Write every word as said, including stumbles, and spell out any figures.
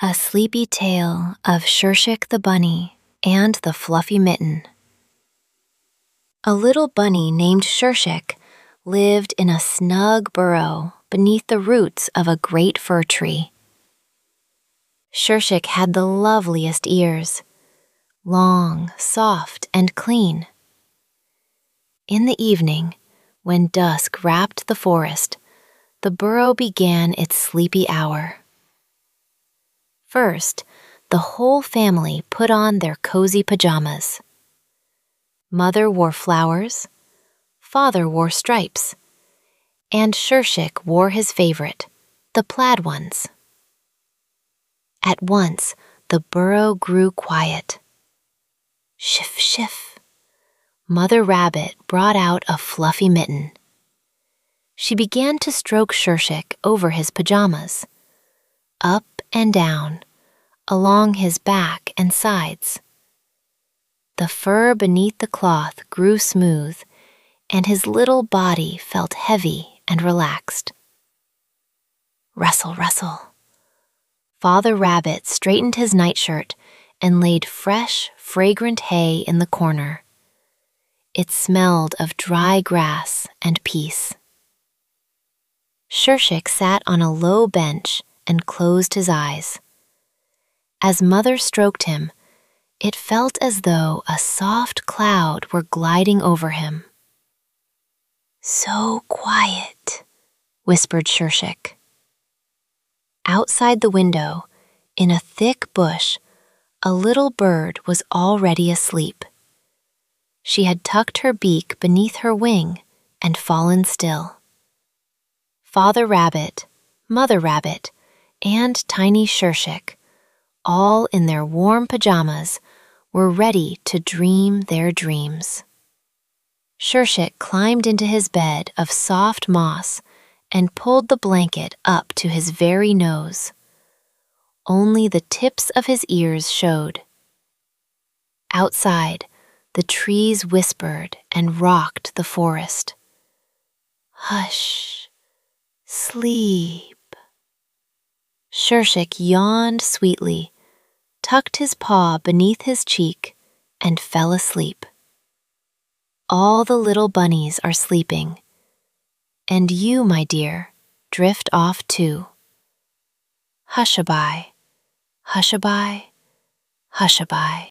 A Sleepy Tale of Shirshik the Bunny and the Fluffy Mitten. A little bunny named Shirshik lived in a snug burrow beneath the roots of a great fir tree. Shirshik had the loveliest ears, long, soft, and clean. In the evening, when dusk wrapped the forest, the burrow began its sleepy hour. First, the whole family put on their cozy pajamas. Mother wore flowers, Father wore stripes, and Shirshik wore his favorite, the plaid ones. At once, the burrow grew quiet. Shiff, shiff. Mother Rabbit brought out a fluffy mitten. She began to stroke Shirshik over his pajamas, up and down, along his back and sides. The fur beneath the cloth grew smooth, and his little body felt heavy and relaxed. Rustle, rustle. Father Rabbit straightened his nightshirt and laid fresh, fragrant hay in the corner. It smelled of dry grass and peace. Shirshik sat on a low bench and closed his eyes. As Mother stroked him, it felt as though a soft cloud were gliding over him. "So quiet," whispered Shirshik. Outside the window, in a thick bush, a little bird was already asleep. She had tucked her beak beneath her wing and fallen still. Father Rabbit, Mother Rabbit, and tiny Shirshik, all in their warm pajamas, were ready to dream their dreams. Shirshik climbed into his bed of soft moss and pulled the blanket up to his very nose. Only the tips of his ears showed. Outside, the trees whispered and rocked the forest. Hush, sleep. Shirshik yawned sweetly, tucked his paw beneath his cheek, and fell asleep. All the little bunnies are sleeping, and you, my dear, drift off too. Hush-a-bye, hush-a-bye, hush-a-bye.